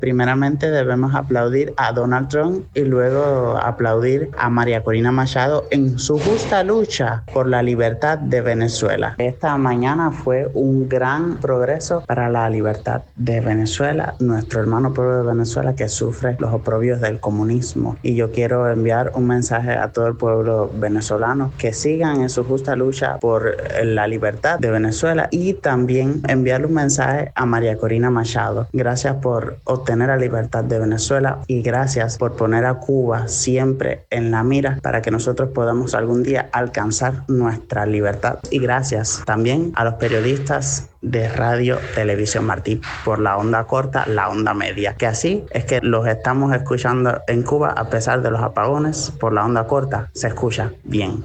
Primeramente debemos aplaudir a Donald Trump y luego aplaudir a María Corina Machado en su justa lucha por la libertad de Venezuela. Esta mañana fue un gran progreso para la libertad de Venezuela, nuestro hermano pueblo de Venezuela que sufre los oprobios del comunismo. Y yo quiero enviar un mensaje a todo el pueblo venezolano que sigan en su justa lucha por la libertad de Venezuela y también enviarle un mensaje a María Corina Machado. Gracias por obtener la libertad de Venezuela y gracias por poner a Cuba siempre en la mira para que nosotros podamos algún día alcanzar nuestra libertad. Y gracias también a los periodistas de Radio Televisión Martí por la onda corta, la onda media, que así es que los estamos escuchando en Cuba a pesar de los apagones. Por la onda corta se escucha bien.